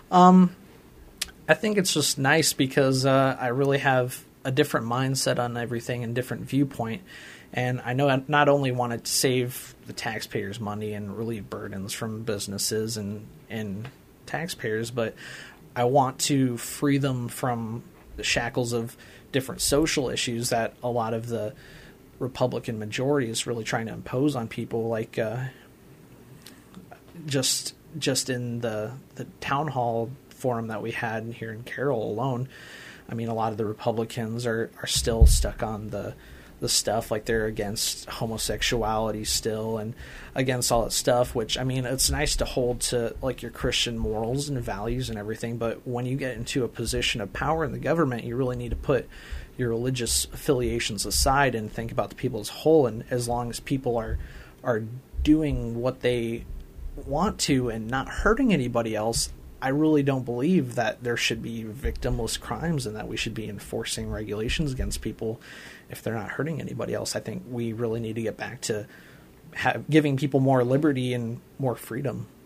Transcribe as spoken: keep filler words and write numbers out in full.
Um, I think it's just nice because uh, I really have a different mindset on everything and different viewpoint. And I know I not only want to save the taxpayers' money and relieve burdens from businesses and, and taxpayers, but I want to free them from the shackles of different social issues that a lot of the Republican majority is really trying to impose on people, like uh, just just in the the town hall forum that we had here in Carroll alone. I mean, a lot of the Republicans are, are still stuck on the the stuff, like they're against homosexuality still and against all that stuff, which, I mean, it's nice to hold to like your Christian morals and values and everything, but when you get into a position of power in the government, you really need to put your religious affiliations aside and think about the people as a whole. And as long as people are are doing what they want to and not hurting anybody else, I really don't believe that there should be victimless crimes and that we should be enforcing regulations against people if they're not hurting anybody else. I think we really need to get back to have, giving people more liberty and more freedom.